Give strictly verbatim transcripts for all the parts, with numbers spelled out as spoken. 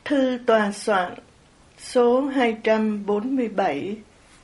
Thư tòa soạn số hai trăm bốn mươi bảy.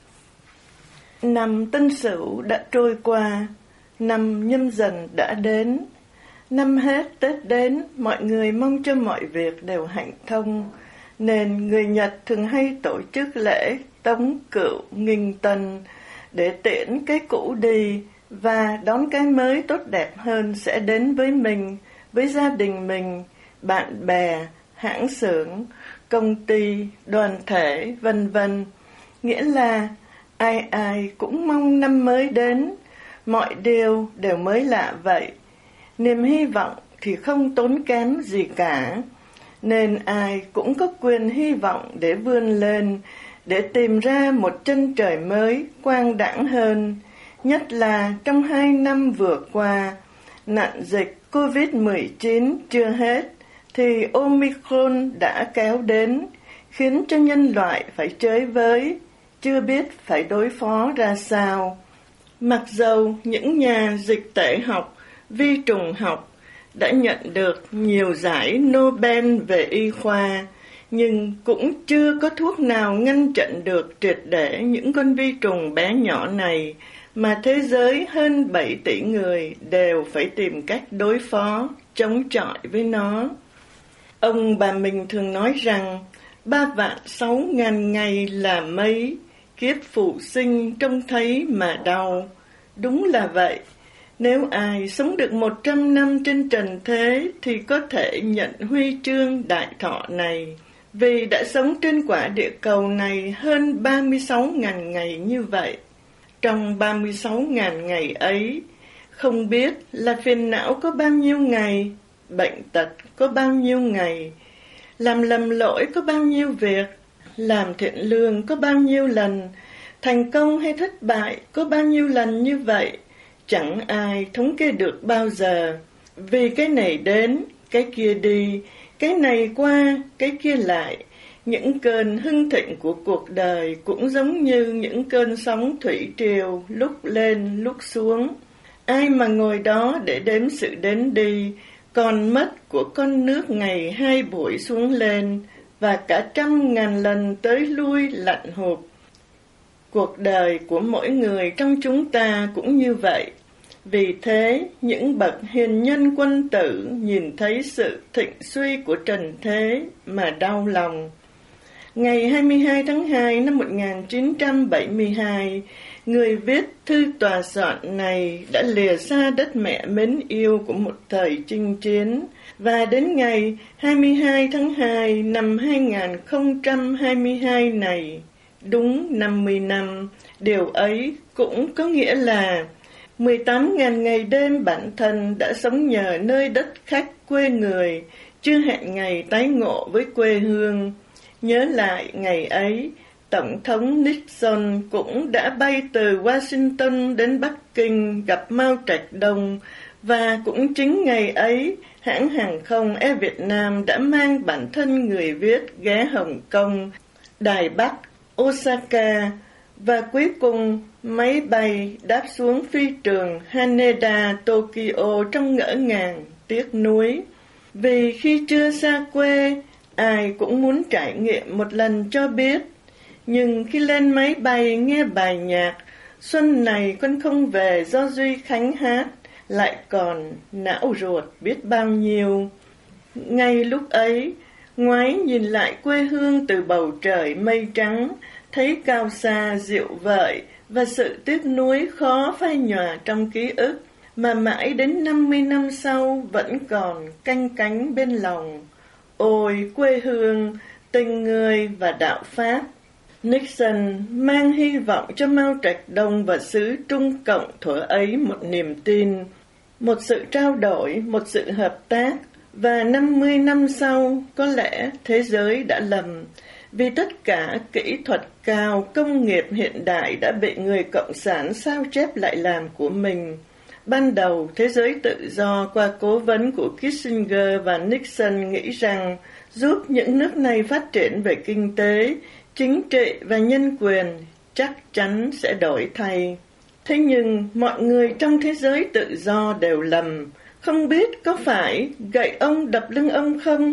Năm Tân Sửu đã trôi qua, năm Nhâm Dần đã đến. Năm hết Tết đến, mọi người mong cho mọi việc đều hạnh thông, nên người Nhật thường hay tổ chức lễ Tống Cửu Nghinh Tân để tiễn cái cũ đi và đón cái mới tốt đẹp hơn sẽ đến với mình, với gia đình mình, bạn bè, hãng xưởng, công ty, đoàn thể, vân vân. Nghĩa là ai ai cũng mong năm mới đến, mọi điều đều mới lạ vậy. Niềm hy vọng thì không tốn kém gì cả, nên ai cũng có quyền hy vọng để vươn lên, để tìm ra một chân trời mới quang đãng hơn. Nhất là trong hai năm vừa qua, nạn dịch covid mười chín chưa hết, thì Omicron đã kéo đến, khiến cho nhân loại phải chơi với, chưa biết phải đối phó ra sao. Mặc dầu những nhà dịch tễ học, vi trùng học đã nhận được nhiều giải Nobel về y khoa, nhưng cũng chưa có thuốc nào ngăn chặn được triệt để những con vi trùng bé nhỏ này, mà thế giới hơn bảy tỷ người đều phải tìm cách đối phó, chống chọi với nó. Ông bà mình thường nói rằng, ba vạn sáu ngàn ngày là mấy, kiếp phụ sinh trông thấy mà đau. Đúng là vậy, nếu ai sống được một trăm năm trên trần thế thì có thể nhận huy chương đại thọ này, vì đã sống trên quả địa cầu này hơn ba mươi sáu ngàn ngày như vậy. Trong ba mươi sáu ngàn ngày ấy, không biết là phiền não có bao nhiêu ngày, bệnh tật có bao nhiêu ngày, làm lầm lỗi có bao nhiêu việc, làm thiện lương có bao nhiêu lần, thành công hay thất bại có bao nhiêu lần như vậy, chẳng ai thống kê được bao giờ. Vì cái này đến, cái kia đi, cái này qua, cái kia lại. Những cơn hưng thịnh của cuộc đời cũng giống như những cơn sóng thủy triều, lúc lên lúc xuống. Ai mà ngồi đó để đếm sự đến đi, còn mất của con nước ngày hai buổi xuống lên, và cả trăm ngàn lần tới lui lặn hụt. Cuộc đời của mỗi người trong chúng ta cũng như vậy. Vì thế, những bậc hiền nhân quân tử nhìn thấy sự thịnh suy của trần thế mà đau lòng. Ngày hai mươi hai tháng hai năm một nghìn chín trăm bảy mươi hai, người viết thư tòa soạn này đã lìa xa đất mẹ mến yêu của một thời chinh chiến, và đến ngày hai mươi hai tháng hai năm hai nghìn không trăm hai mươi hai này, đúng năm mươi năm, điều ấy cũng có nghĩa là mười tám ngàn ngày đêm bản thân đã sống nhờ nơi đất khách quê người, chưa hẹn ngày tái ngộ với quê hương. Nhớ lại ngày ấy, Tổng thống Nixon cũng đã bay từ Washington đến Bắc Kinh gặp Mao Trạch Đông, và cũng chính ngày ấy, hãng hàng không Air Việt Nam đã mang bản thân người viết ghé Hồng Kông, Đài Bắc, Osaka, và cuối cùng máy bay đáp xuống phi trường Haneda, Tokyo trong ngỡ ngàng, tiếc nuối. Vì khi chưa xa quê, ai cũng muốn trải nghiệm một lần cho biết. Nhưng khi lên máy bay nghe bài nhạc Xuân này con không về do Duy Khánh hát, lại còn não ruột biết bao nhiêu. Ngay lúc ấy, ngoái nhìn lại quê hương từ bầu trời mây trắng, thấy cao xa dịu vợi và sự tiếc nuối khó phai nhòa trong ký ức, mà mãi đến năm mươi năm sau vẫn còn canh cánh bên lòng. Ôi quê hương, tình người và đạo Pháp! Nixon mang hy vọng cho Mao Trạch Đông và xứ Trung Cộng thuở ấy một niềm tin, một sự trao đổi, một sự hợp tác, và năm mươi năm sau có lẽ thế giới đã lầm, vì tất cả kỹ thuật cao, công nghiệp hiện đại đã bị người Cộng sản sao chép lại làm của mình. Ban đầu, thế giới tự do qua cố vấn của Kissinger và Nixon nghĩ rằng giúp những nước này phát triển về kinh tế, chính trị và nhân quyền chắc chắn sẽ đổi thay. Thế nhưng mọi người trong thế giới tự do đều lầm, không biết có phải gậy ông đập lưng ông không,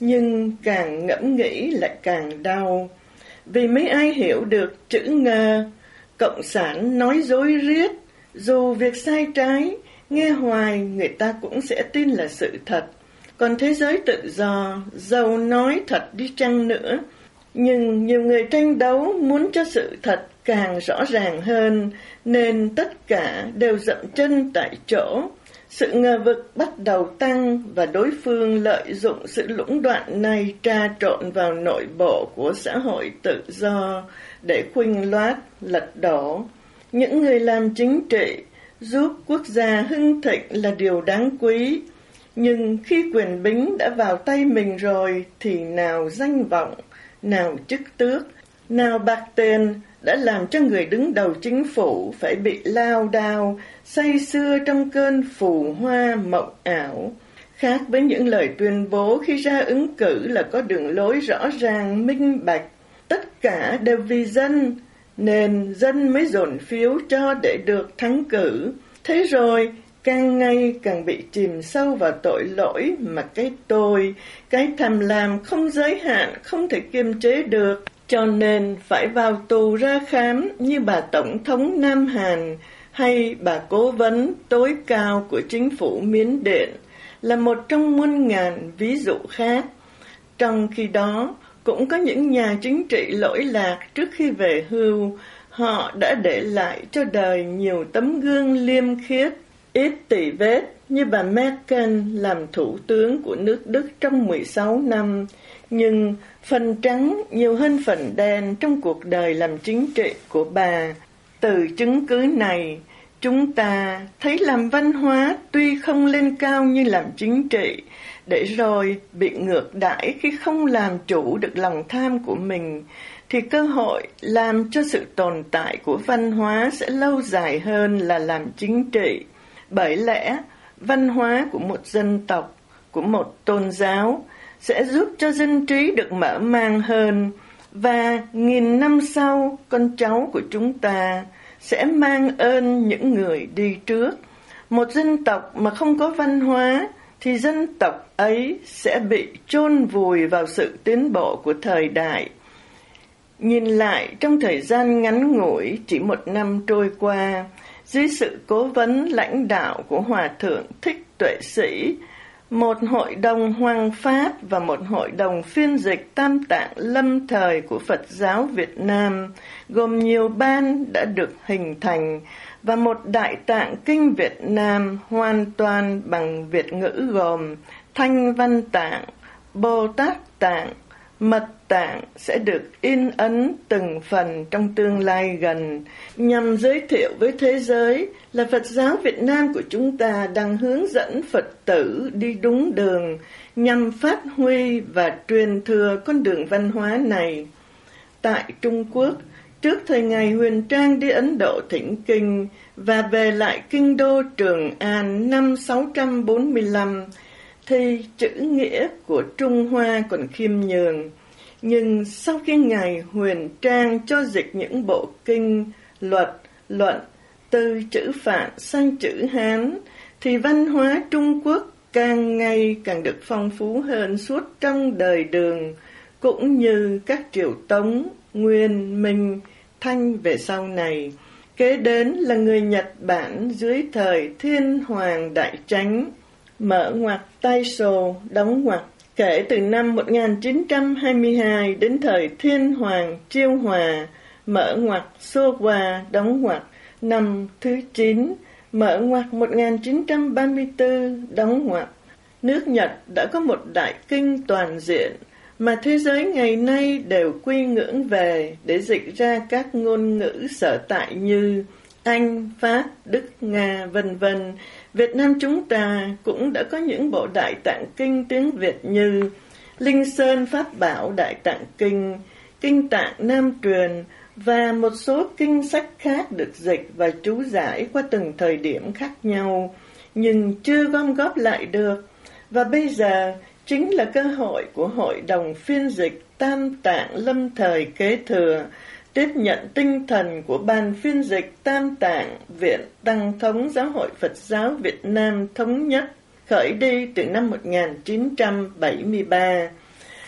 nhưng càng ngẫm nghĩ lại càng đau. Vì mấy ai hiểu được chữ ngờ, cộng sản nói dối riết, dù việc sai trái, nghe hoài người ta cũng sẽ tin là sự thật. Còn thế giới tự do, dầu nói thật đi chăng nữa, nhưng nhiều người tranh đấu muốn cho sự thật càng rõ ràng hơn, nên tất cả đều dậm chân tại chỗ. Sự ngờ vực bắt đầu tăng và đối phương lợi dụng sự lũng đoạn này trà trộn vào nội bộ của xã hội tự do để khuỳnh loát, lật đổ. Những người làm chính trị giúp quốc gia hưng thịnh là điều đáng quý, nhưng khi quyền bính đã vào tay mình rồi thì nào danh vọng, nào chức tước, nào bạc tiền đã làm cho người đứng đầu chính phủ phải bị lao đao, say sưa trong cơn phù hoa mộng ảo. Khác với những lời tuyên bố khi ra ứng cử là có đường lối rõ ràng, minh bạch, tất cả đều vì dân, nên dân mới dồn phiếu cho để được thắng cử. Thế rồi, càng ngày càng bị chìm sâu vào tội lỗi mà cái tôi, cái tham lam không giới hạn, không thể kiềm chế được, cho nên phải vào tù ra khám như bà Tổng thống Nam Hàn hay bà cố vấn tối cao của chính phủ Miến Điện là một trong muôn ngàn ví dụ khác. Trong khi đó, cũng có những nhà chính trị lỗi lạc trước khi về hưu, họ đã để lại cho đời nhiều tấm gương liêm khiết, ít tỉ vết như bà Merkel làm thủ tướng của nước Đức trong mười sáu năm, nhưng phần trắng nhiều hơn phần đen trong cuộc đời làm chính trị của bà. Từ chứng cứ này, chúng ta thấy làm văn hóa tuy không lên cao như làm chính trị, để rồi bị ngược đãi khi không làm chủ được lòng tham của mình, thì cơ hội làm cho sự tồn tại của văn hóa sẽ lâu dài hơn là làm chính trị. Bởi lẽ, văn hóa của một dân tộc, của một tôn giáo sẽ giúp cho dân trí được mở mang hơn, và nghìn năm sau, con cháu của chúng ta sẽ mang ơn những người đi trước. Một dân tộc mà không có văn hóa, thì dân tộc ấy sẽ bị chôn vùi vào sự tiến bộ của thời đại. Nhìn lại trong thời gian ngắn ngủi, chỉ một năm trôi qua, dưới sự cố vấn lãnh đạo của Hòa Thượng Thích Tuệ Sĩ, một hội đồng hoằng pháp và một hội đồng phiên dịch tam tạng lâm thời của Phật giáo Việt Nam, gồm nhiều ban đã được hình thành, và một đại tạng kinh Việt Nam hoàn toàn bằng Việt ngữ gồm Thanh Văn Tạng, Bồ Tát Tạng, Mật Tạng sẽ được in ấn từng phần trong tương lai gần, nhằm giới thiệu với thế giới là Phật giáo Việt Nam của chúng ta đang hướng dẫn Phật tử đi đúng đường, nhằm phát huy và truyền thừa con đường văn hóa này. Tại Trung Quốc, trước thời ngày Huyền Trang đi Ấn Độ thỉnh kinh và về lại kinh đô Trường An năm sáu trăm bốn mươi lăm, thì chữ nghĩa của Trung Hoa còn khiêm nhường. Nhưng sau khi Ngài Huyền Trang cho dịch những bộ kinh, luật, luận từ chữ Phạn sang chữ Hán, thì văn hóa Trung Quốc càng ngày càng được phong phú hơn suốt trong đời Đường, cũng như các triều Tống, Nguyên, Minh, Thanh về sau này. Kế đến là người Nhật Bản dưới thời Thiên Hoàng Đại Chánh, mở ngoặc Taisho, đóng ngoặc. Kể từ năm một nghìn chín trăm hai mươi hai đến thời Thiên Hoàng Chiêu Hòa, mở ngoặc Showa, đóng ngoặc. Năm thứ chín, mở ngoặc một nghìn chín trăm ba mươi tư, đóng ngoặc. Nước Nhật đã có một đại kinh toàn diện mà thế giới ngày nay đều quy ngưỡng về để dịch ra các ngôn ngữ sở tại như Anh, Pháp, Đức, Nga, vân vân. Việt Nam chúng ta cũng đã có những bộ đại tạng kinh tiếng Việt như Linh Sơn Pháp Bảo Đại Tạng Kinh, Kinh Tạng Nam Truyền và một số kinh sách khác được dịch và chú giải qua từng thời điểm khác nhau, nhưng chưa gom góp lại được. Và bây giờ chính là cơ hội của Hội đồng phiên dịch Tam Tạng lâm thời kế thừa, tiếp nhận tinh thần của Ban phiên dịch Tam Tạng Viện Tăng thống Giáo hội Phật giáo Việt Nam thống nhất, khởi đi từ năm một nghìn chín trăm bảy mươi ba.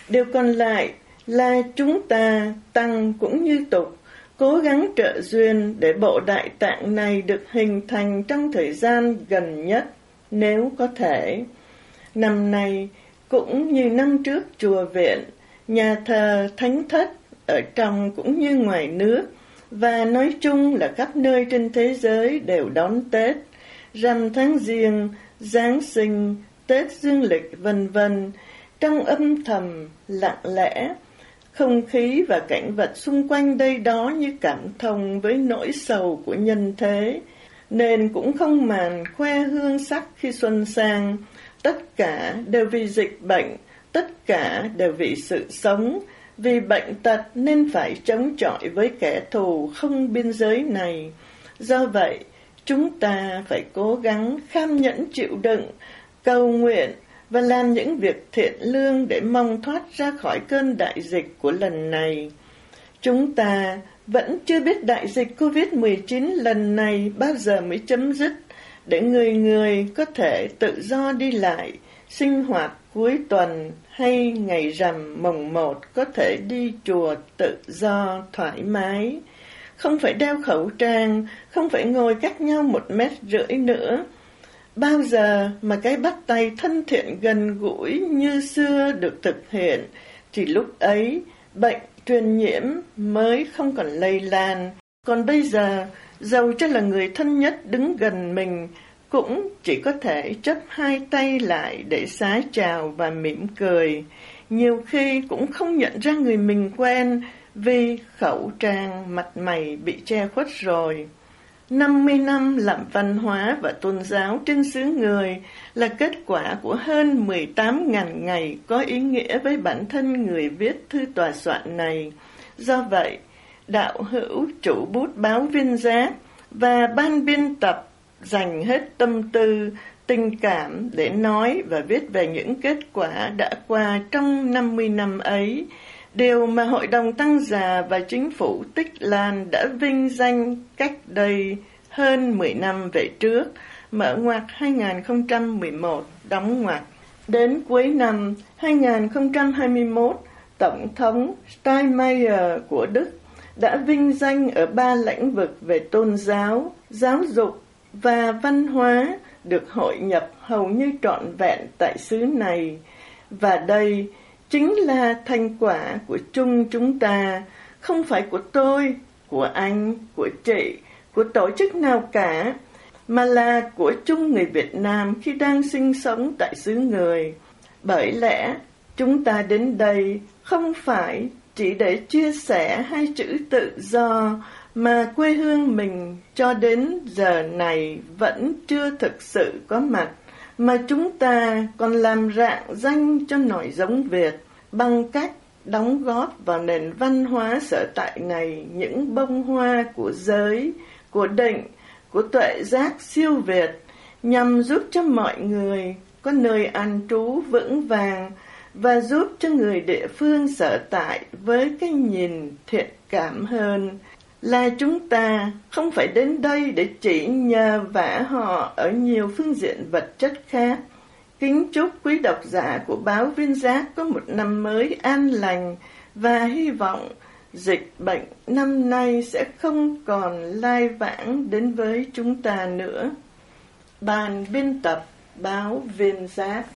Điều còn lại là chúng ta tăng cũng như tục, cố gắng trợ duyên để bộ đại tạng này được hình thành trong thời gian gần nhất nếu có thể. Năm nay cũng như năm trước, chùa viện, nhà thờ, thánh thất ở trong cũng như ngoài nước và nói chung là khắp nơi trên thế giới đều đón Tết, rằm tháng Giêng, Giáng sinh, Tết Dương lịch vân vân trong âm thầm lặng lẽ. Không khí và cảnh vật xung quanh đây đó như cảm thông với nỗi sầu của nhân thế, nên cũng không màn khoe hương sắc khi xuân sang. Tất cả đều vì dịch bệnh, tất cả đều vì sự sống, vì bệnh tật nên phải chống chọi với kẻ thù không biên giới này. Do vậy, chúng ta phải cố gắng kham nhẫn chịu đựng, cầu nguyện và làm những việc thiện lương để mong thoát ra khỏi cơn đại dịch của lần này. Chúng ta vẫn chưa biết đại dịch covid mười chín lần này bao giờ mới chấm dứt, để người người có thể tự do đi lại, sinh hoạt cuối tuần hay ngày rằm mồng một có thể đi chùa tự do, thoải mái. Không phải đeo khẩu trang, không phải ngồi cách nhau một mét rưỡi nữa. Bao giờ mà cái bắt tay thân thiện gần gũi như xưa được thực hiện, thì lúc ấy bệnh truyền nhiễm mới không còn lây lan. Còn bây giờ, dầu cho là người thân nhất đứng gần mình, cũng chỉ có thể chấp hai tay lại để xá chào và mỉm cười. Nhiều khi cũng không nhận ra người mình quen vì khẩu trang mặt mày bị che khuất rồi. năm mươi năm làm văn hóa và tôn giáo trên xứ người là kết quả của hơn mười tám nghìn ngày có ý nghĩa với bản thân người viết thư tòa soạn này. Do vậy, đạo hữu chủ bút báo Viên Giác và ban biên tập dành hết tâm tư, tình cảm để nói và viết về những kết quả đã qua trong năm mươi năm ấy, điều mà Hội đồng Tăng Già và Chính phủ Tích Lan đã vinh danh cách đây hơn mười năm về trước, mở ngoặc hai nghìn không trăm mười một, đóng ngoặc. Đến cuối năm hai nghìn không trăm hai mươi mốt, Tổng thống Steinmeier của Đức đã vinh danh ở ba lĩnh vực về tôn giáo, giáo dục và văn hóa được hội nhập hầu như trọn vẹn tại xứ này. Và đây chính là thành quả của chung chúng ta, không phải của tôi, của anh, của chị, của tổ chức nào cả, mà là của chung người Việt Nam khi đang sinh sống tại xứ người. Bởi lẽ, chúng ta đến đây không phải chỉ để chia sẻ hai chữ tự do, mà quê hương mình cho đến giờ này vẫn chưa thực sự có mặt, mà chúng ta còn làm rạng danh cho nòi giống Việt bằng cách đóng góp vào nền văn hóa sở tại này những bông hoa của giới, của định, của tuệ giác siêu Việt, nhằm giúp cho mọi người có nơi an trú vững vàng và giúp cho người địa phương sở tại với cái nhìn thiện cảm hơn. Là chúng ta không phải đến đây để chỉ nhờ vả họ ở nhiều phương diện vật chất khác. Kính chúc quý độc giả của báo Viên Giác có một năm mới an lành và hy vọng dịch bệnh năm nay sẽ không còn lai vãng đến với chúng ta nữa. Ban biên tập báo Viên Giác.